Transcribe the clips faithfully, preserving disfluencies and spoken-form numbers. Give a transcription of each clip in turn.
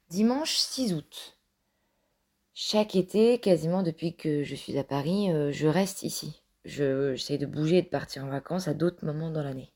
Dimanche six août. Chaque été, quasiment depuis que je suis à Paris, euh, je reste ici. Je, j'essaie de bouger et de partir en vacances à d'autres moments dans l'année.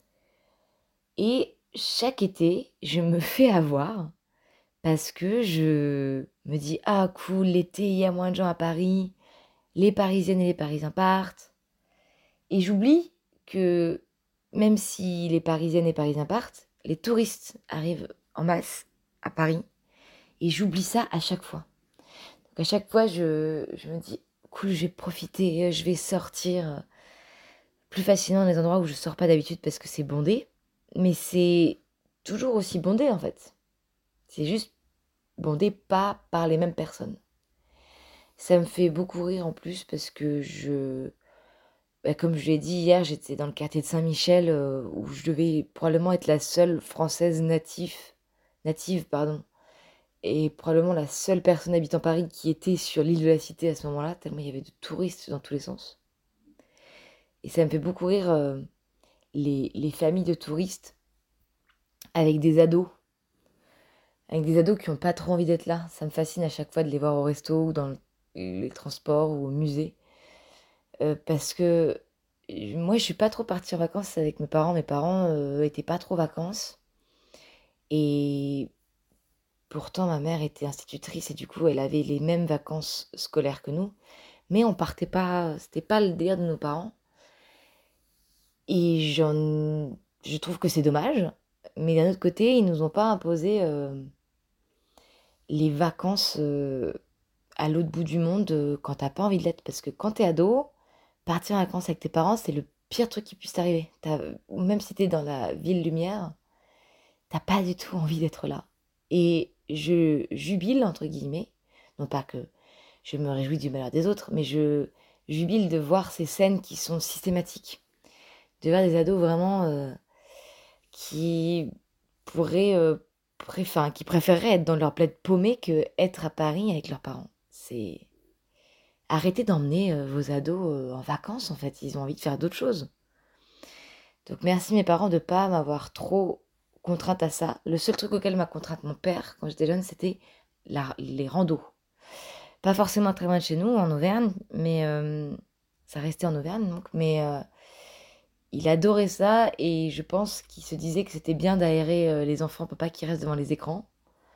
Et chaque été, je me fais avoir parce que je me dis, ah cool, l'été, il y a moins de gens à Paris, les Parisiennes et les Parisiens partent. Et j'oublie que même si les Parisiennes et les Parisiens partent, les touristes arrivent en masse à Paris. Et j'oublie ça à chaque fois. Donc à chaque fois, je, je me dis, cool, je vais profiter, je vais sortir plus facilement dans les endroits où je sors pas d'habitude parce que c'est bondé. Mais c'est toujours aussi bondé en fait. C'est juste bondé pas par les mêmes personnes. Ça me fait beaucoup rire en plus parce que je... bah, comme je l'ai dit hier, j'étais dans le quartier de Saint-Michel euh, où je devais probablement être la seule française native, native pardon, et probablement la seule personne habitant Paris qui était sur l'île de la Cité à ce moment-là, tellement il y avait de touristes dans tous les sens. Et ça me fait beaucoup rire euh, les, les familles de touristes avec des ados, avec des ados qui n'ont pas trop envie d'être là. Ça me fascine à chaque fois de les voir au resto ou dans le- les transports ou au musée. Euh, parce que euh, moi, je suis pas trop partie en vacances avec mes parents. Mes parents euh, étaient pas trop vacances. Et pourtant, ma mère était institutrice et du coup, elle avait les mêmes vacances scolaires que nous. Mais on partait pas, c'était pas le délire de nos parents. Et j'en, je trouve que c'est dommage. Mais d'un autre côté, ils nous ont pas imposé euh, les vacances euh, à l'autre bout du monde euh, quand t'as pas envie de l'être. Parce que quand t'es ado, partir en vacances avec tes parents, c'est le pire truc qui puisse t'arriver. T'as- Même si t'es dans la ville lumière, t'as pas du tout envie d'être là. Et je jubile, entre guillemets, non pas que je me réjouis du malheur des autres, mais je jubile de voir ces scènes qui sont systématiques. De voir des ados vraiment euh, qui pourraient, euh, pré- enfin, qui préféreraient être dans leur plaid paumé que être à Paris avec leurs parents. C'est arrêtez d'emmener euh, vos ados euh, en vacances en fait, ils ont envie de faire d'autres choses. Donc merci mes parents de pas m'avoir trop contrainte à ça. Le seul truc auquel m'a contrainte mon père quand j'étais jeune, c'était la- les randos. Pas forcément très loin de chez nous, en Auvergne, mais euh, ça restait en Auvergne donc, mais euh, il adorait ça et je pense qu'il se disait que c'était bien d'aérer euh, les enfants, pour pas qu'ils restent devant les écrans.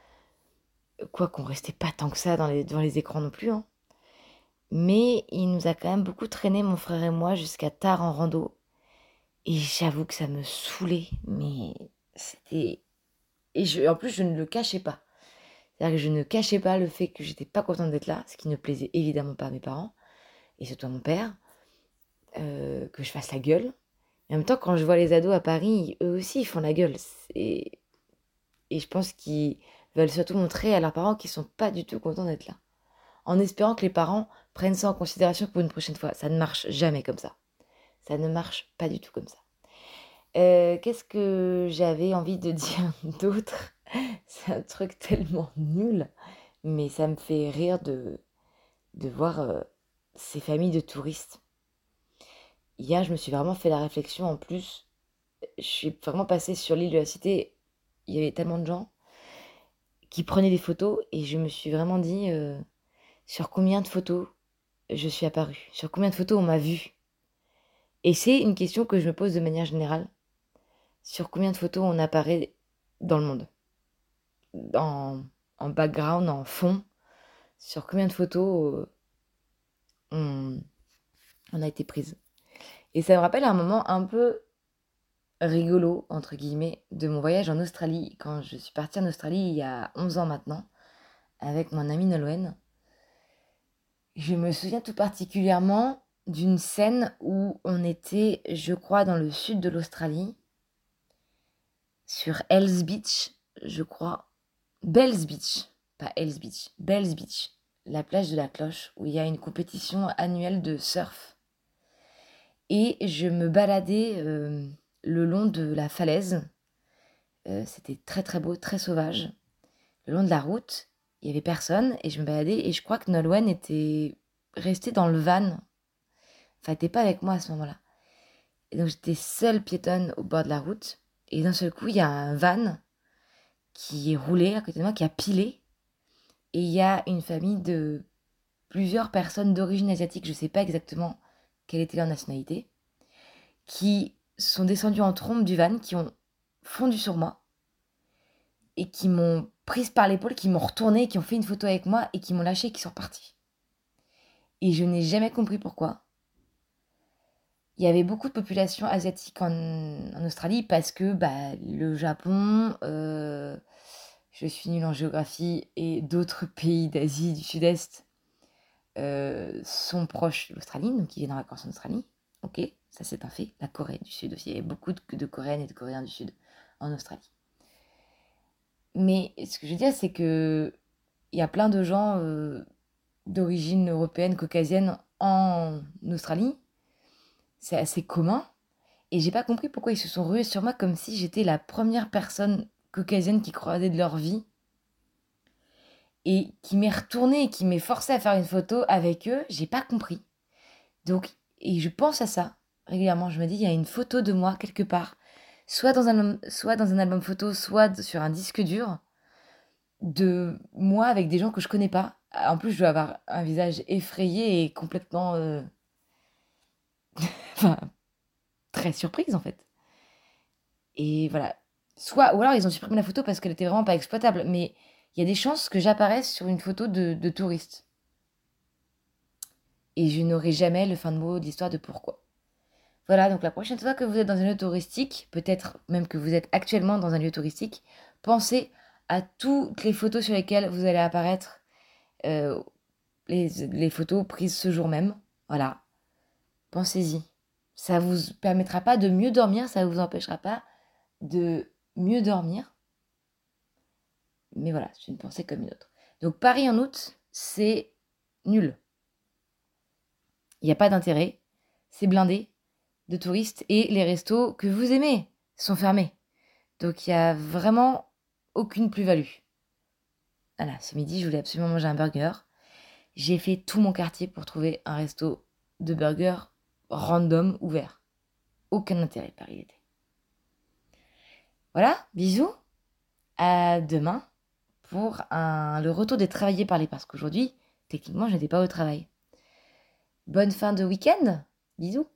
Quoi qu'on restait pas tant que ça dans les, devant les écrans non plus, hein. Mais il nous a quand même beaucoup traîné, mon frère et moi, jusqu'à tard en rando. Et j'avoue que ça me saoulait, mais c'était... Et je, en plus, je ne le cachais pas. C'est-à-dire que je ne cachais pas le fait que j'étais pas contente d'être là, ce qui ne plaisait évidemment pas à mes parents, et surtout à mon père, euh, que je fasse la gueule. Et en même temps, quand je vois les ados à Paris, eux aussi, ils font la gueule. C'est- Et je pense qu'ils veulent surtout montrer à leurs parents qu'ils sont pas du tout contents d'être là. En espérant que les parents prennent ça en considération pour une prochaine fois. Ça ne marche jamais comme ça. Ça ne marche pas du tout comme ça. Euh, qu'est-ce que j'avais envie de dire d'autre? C'est un truc tellement nul, mais ça me fait rire de, de voir euh, ces familles de touristes. Hier, je me suis vraiment fait la réflexion en plus. Je suis vraiment passée sur l'île de la Cité. Il y avait tellement de gens qui prenaient des photos et je me suis vraiment dit euh, sur combien de photos je suis apparue, sur combien de photos on m'a vue. Et c'est une question que je me pose de manière générale. Sur combien de photos on apparaît dans le monde? En, en background, en fond, sur combien de photos euh, on, on a été prise. Et ça me rappelle un moment un peu rigolo, entre guillemets, de mon voyage en Australie, quand je suis partie en Australie il y a onze ans maintenant, avec mon ami Nolwenn. Je me souviens tout particulièrement d'une scène où on était, je crois, dans le sud de l'Australie, sur Hells Beach, je crois. Bells Beach, pas Hells Beach, Bells Beach, la plage de la Cloche, où il y a une compétition annuelle de surf. Et je me baladais euh, le long de la falaise. Euh, c'était très très beau, très sauvage. Le long de la route, il y avait personne et je me baladais et je crois que Nolwenn était restée dans le van. Enfin, elle n'était pas avec moi à ce moment-là. Et donc j'étais seule piétonne au bord de la route. Et d'un seul coup, il y a un van qui est roulé à côté de moi, qui a pilé. Et il y a une famille de plusieurs personnes d'origine asiatique, je ne sais pas exactement quelle était leur nationalité, qui sont descendues en trombe du van, qui ont fondu sur moi et qui m'ont prise par l'épaule, qui m'ont retournée, qui ont fait une photo avec moi et qui m'ont lâchée et qui sont repartis. Et je n'ai jamais compris pourquoi. Il y avait beaucoup de population asiatique en, en Australie parce que bah, le Japon, euh, je suis nulle en géographie, et d'autres pays d'Asie du Sud-Est euh, sont proches de l'Australie, donc ils viennent en vacances en Australie. Ok, ça c'est un fait. La Corée du Sud aussi, il y avait beaucoup de, de Coréennes et de Coréens du Sud en Australie. Mais ce que je veux dire, c'est que il y a plein de gens euh, d'origine européenne, caucasienne en Australie. C'est assez commun. Et j'ai pas compris pourquoi ils se sont rués sur moi comme si j'étais la première personne caucasienne qui croisait de leur vie. Et qui m'est retournée et qui m'est forcée à faire une photo avec eux. J'ai pas compris. Donc, et je pense à ça régulièrement. Je me dis, il y a une photo de moi quelque part. Soit dans un, soit dans un album photo, soit sur un disque dur. De moi avec des gens que je connais pas. En plus, je dois avoir un visage effrayé et complètement... euh, Enfin, très surprise en fait. Et voilà. Soit, ou alors ils ont supprimé la photo parce qu'elle était vraiment pas exploitable. Mais il y a des chances que j'apparaisse sur une photo de, de touriste. Et je n'aurai jamais le fin de mot de l'histoire de pourquoi. Voilà, donc la prochaine fois que vous êtes dans un lieu touristique, peut-être même que vous êtes actuellement dans un lieu touristique, pensez à toutes les photos sur lesquelles vous allez apparaître, euh, les, les photos prises ce jour même. Voilà, pensez-y. Ça vous permettra pas de mieux dormir, ça vous empêchera pas de mieux dormir. Mais voilà, c'est une pensée comme une autre. Donc Paris en août, c'est nul. Il n'y a pas d'intérêt, c'est blindé de touristes et les restos que vous aimez sont fermés. Donc il n'y a vraiment aucune plus-value. Voilà, ce midi, je voulais absolument manger un burger. J'ai fait tout mon quartier pour trouver un resto de burger random ouvert. Aucun intérêt, Paris l'été. Voilà, bisous. À demain pour un, le retour des travaillés parlés parce qu'aujourd'hui, techniquement, je n'étais pas au travail. Bonne fin de week-end. Bisous.